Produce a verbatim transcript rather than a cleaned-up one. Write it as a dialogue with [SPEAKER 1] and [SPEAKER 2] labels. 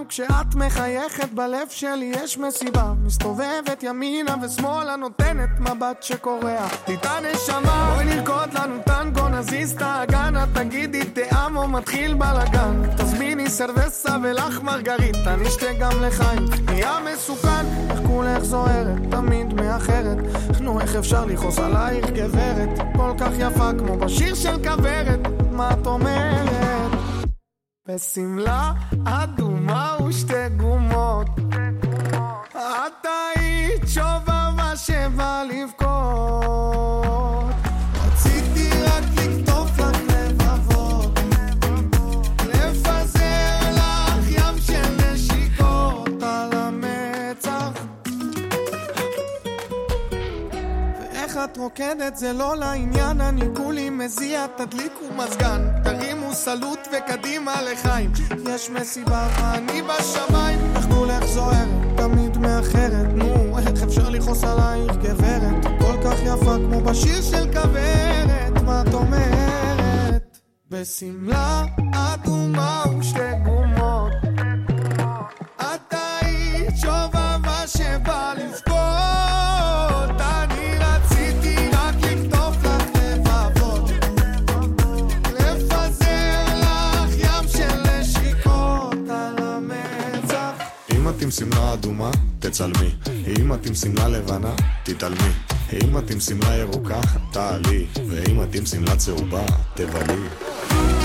[SPEAKER 1] כשאת מחייכת בלב שלי יש מסיבה, מסתובבת ימינה ושמאלה נותנת מבט שקורע איתה נשמה. בואי נרקוד לנו טנגו, נזיז את ההגנה, תגידי תאמו מתחיל בלגן, תזמיני סרבסה ולך מרגריטה, נשתה גם לחיים, נהיה מסוכן. איך כולך זוהרת, תמיד מאחרת, נו איך אפשר לכעוס עלייך גברת, כל כך יפה כמו בשיר של כברת, מה את אומרת? בסמלה אדומה ושתי גומות, את היית שובבה שבא לבכות, רציתי רק לכתוב לך לבבות, לפזר לך ים של נשיקות על המצח, ואיך את רוקדת זה לא לעניין, אני כולי מזיע, תדליקו מזגן, תרימו סלוט וקדימה לחיים, יש מסיבה ואני בשמיים. איך כולך זוהרת, תמיד מאחרת, נו איך אפשר לכעוס עלייך גברת, כל כך יפה כמו בשיר של כברת, מה את אומרת? בסמלה אדומה ושתי גומות, את היית שובבה שבא לבכות, אני רציתי רק לכתוב לך לבבות, לפזר לך ים של נשיקות על המצח.
[SPEAKER 2] אם את עם סמלה אדומה תצלמי, אם את עם סמלה לבנה תתעלמי, אם את עם סמלה ירוקה תעלי, ואם את עם סמלה צהובה תבלי.